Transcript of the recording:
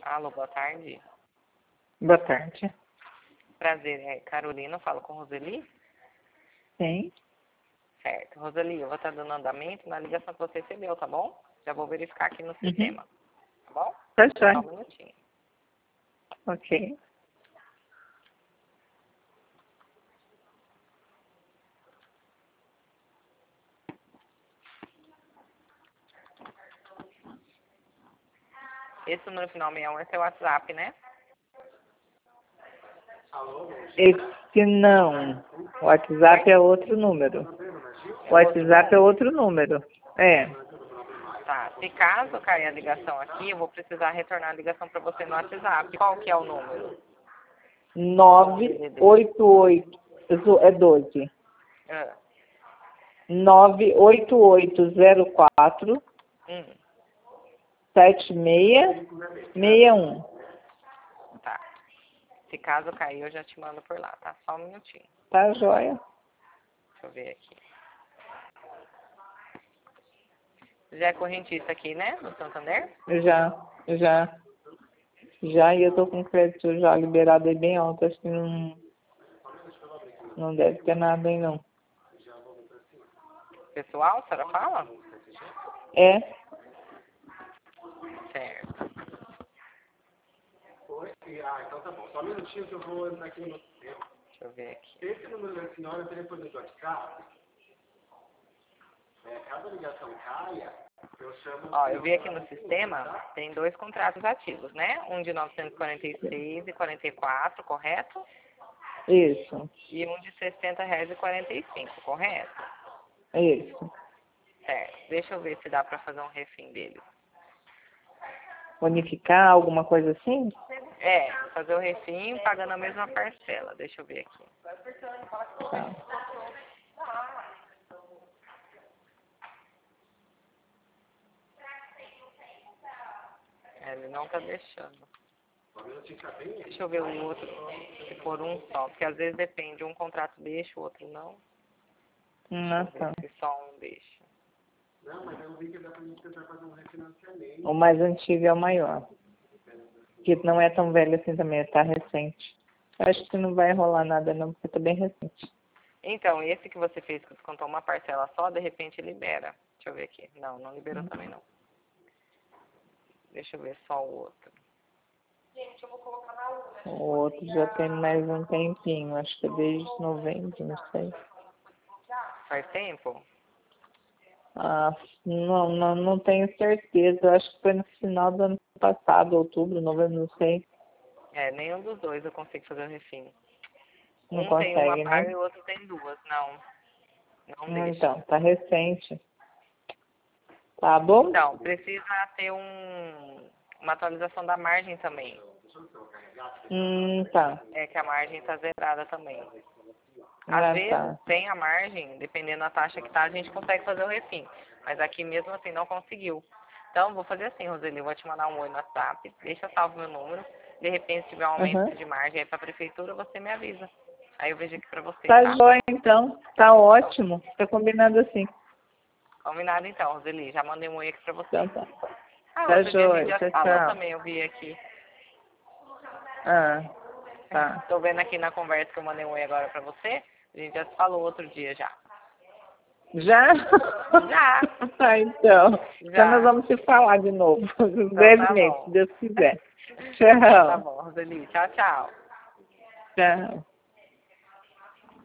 Alô, boa tarde. Boa tarde. Prazer, é Carolina, eu falo com Roseli? Sim. Certo. Roseli, eu vou estar dando andamento na ligação que você recebeu, tá bom? Já vou verificar aqui no sistema, tá bom? Tá Só um jóia. minutinho. Ok. Esse número final 61 é seu WhatsApp, né? Esse não. O WhatsApp é outro número. O WhatsApp é outro número. É. Tá. Se caso cair a ligação aqui, eu vou precisar retornar a ligação para você no WhatsApp. Qual que é o número? 988. É 12. Ah, 98804 7661. tá. Se caso cair, eu já te mando por lá, tá? Só um minutinho. Tá jóia? Deixa eu ver aqui. Já é correntista aqui, né? No Santander? Já, e eu tô com crédito já liberado aí bem alto. Acho que não deve ter nada aí não. Pessoal, a senhora fala? É? Certo. Então tá bom. Só um minutinho que eu vou entrar aqui no sistema. Deixa eu ver aqui. Esse número da senhora, o telefone do WhatsApp, caso a ligação caia, eu chamo... Ó, eu vi aqui no sistema, tem 2 contratos ativos, né? Um de 946 e 44, correto? Isso. E um de R$60,45, correto? Isso. Certo. Deixa eu ver se dá pra fazer um refim dele. Bonificar, alguma coisa assim? É, fazer o refim pagando a mesma parcela. Deixa eu ver aqui. Tá. Ele não tá deixando. Deixa eu ver o outro, se for um só. Porque às vezes depende, um contrato deixa, o outro não. Tá. Se só um deixa. Não, mas eu vi que dá pra gente tentar fazer um refinanciamento. O mais antigo é o maior. Que não é tão velho assim também, tá recente. Eu acho que não vai rolar nada não, porque tá bem recente. Então, esse que você fez que descontou uma parcela só, de repente libera. Deixa eu ver aqui. Não, não liberou também não. Deixa eu ver só o outro. Gente, eu vou colocar na urna. O outro já tem mais um tempinho, acho que é desde novembro, não sei. Faz tempo? Ah, não tenho certeza. Eu acho que foi no final do ano passado, outubro, novembro, não sei. É, nenhum dos dois eu consigo fazer o refim. Não Um tem uma consegue, paga né? e o outro tem duas. Não, não deixa. Então, tá recente. Tá bom? Então, precisa ter uma atualização da margem também. Tá. É que a margem está zerada também. Ah, Às vezes, tá. sem a margem, dependendo da taxa que tá, a gente consegue fazer o refim. Mas aqui mesmo assim não conseguiu. Então, vou fazer assim, Roseli, eu vou te mandar um oi no WhatsApp, deixa salvo meu número. De repente, se tiver um aumento de margem aí para a prefeitura, você me avisa. Aí eu vejo aqui para você, Tá tá? jóia, então. Tá ótimo. Tá combinado assim. Combinado então, Roseli. Já mandei um oi aqui para você. Então tá. Ah, Tá outro dia a gente jóia. já Tchau, falou tchau. também, eu vi aqui. Ah, tá. Tô vendo aqui na conversa que eu mandei um oi agora para você. A gente já se falou outro dia já. Já? Já. Ah, então. Então nós Já. vamos se falar de novo. Então tá Brevemente, se bom. Deus quiser. Então tá Tchau. bom, Roseli. Tchau, tchau. Tchau.